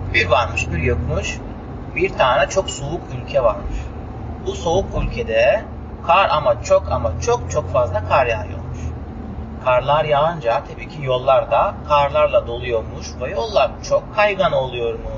Bir varmış bir yokmuş, bir tane çok soğuk ülke varmış. Bu soğuk ülkede kar ama çok fazla kar yağıyormuş. Karlar yağınca tabii ki yollar da karlarla doluyormuş ve yollar çok kaygan oluyormuş.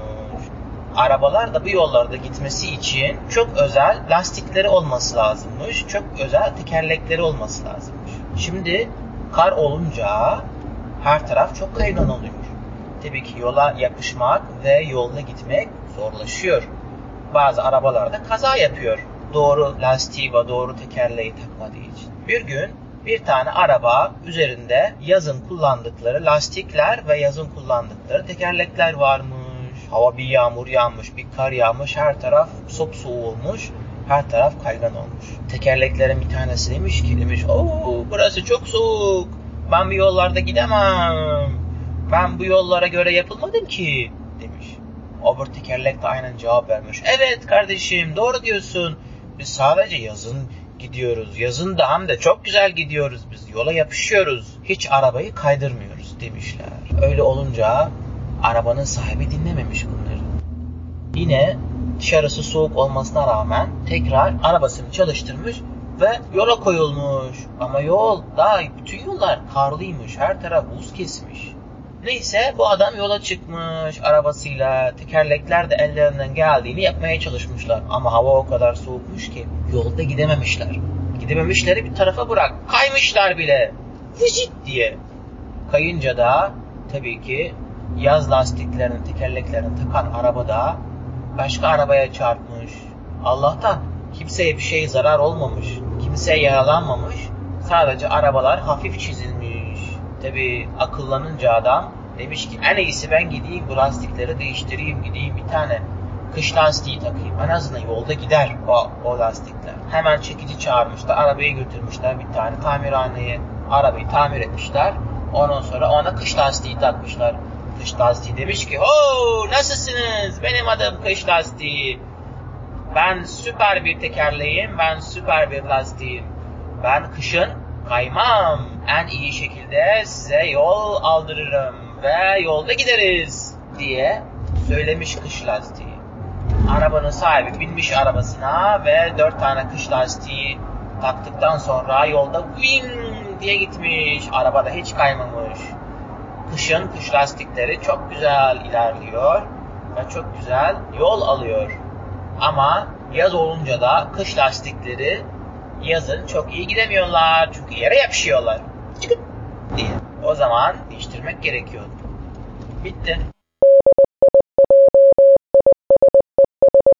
Arabalar da bu yollarda gitmesi için çok özel lastikleri olması lazımmış, çok özel tekerlekleri olması lazımmış. Şimdi kar olunca her taraf çok kaygan oluyor. Tabii ki yola yapışmak ve yolda gitmek zorlaşıyor. Bazı arabalarda kaza yapıyor. Doğru lastiği ve doğru tekerleği takmadığı için. Bir gün bir tane araba üzerinde yazın kullandıkları lastikler ve yazın kullandıkları tekerlekler varmış. Hava bir yağmur yağmış, bir kar yağmış, her taraf sopsoğuk olmuş, her taraf kaygan olmuş. Tekerleklerin bir tanesi demiş ki, burası çok soğuk, ben bu yollarda gidemem, ben bu yollara göre yapılmadım ki demiş. Öbür tekerlek de aynen cevap vermiş. Evet kardeşim, doğru diyorsun, biz sadece yazın gidiyoruz, yazın da hem de çok güzel gidiyoruz, biz yola yapışıyoruz, hiç arabayı kaydırmıyoruz demişler. Öyle olunca arabanın sahibi dinlememiş bunları. Yine dışarısı soğuk olmasına rağmen tekrar arabasını çalıştırmış ve yola koyulmuş. Ama bütün yollar karlıymış, her taraf buz kesmiş. Neyse bu adam yola çıkmış arabasıyla, tekerlekler de ellerinden geldiğini yapmaya çalışmışlar. Ama hava o kadar soğukmuş ki yolda gidememişler. Gidememişleri bir tarafa bırak, kaymışlar bile. Vıcit diye. Kayınca da tabii ki yaz lastiklerini, tekerleklerini takan araba da başka arabaya çarpmış. Allah'tan kimseye bir şey zarar olmamış, kimseye yaralanmamış. Sadece arabalar hafif çizilmiş. Tabii akıllanınca adam demiş ki en iyisi ben gideyim bu lastikleri değiştireyim, gideyim bir tane kış lastiği takayım. En azından yolda gider o lastikler. Hemen çekici çağırmışlar, arabayı götürmüşler bir tane tamirhaneye. Arabayı tamir etmişler. Ondan sonra ona kış lastiği takmışlar. Kış lastiği demiş ki, nasılsınız? Benim adım kış lastiği. Ben süper bir tekerleğim, ben süper bir lastiğim. Ben kışın kaymam. En iyi şekilde size yol aldırırım ve yolda gideriz diye söylemiş kış lastiği. Arabanın sahibi binmiş arabasına ve 4 tane kış lastiği taktıktan sonra yolda diye gitmiş. Arabada hiç kaymamış. Kışın kış lastikleri çok güzel ilerliyor ve çok güzel yol alıyor. Ama yaz olunca da kış lastikleri yazın çok iyi gidemiyorlar. Çünkü yere yapışıyorlar. Çıkıp diye. O zaman değiştirmek gerekiyordu. Bitti.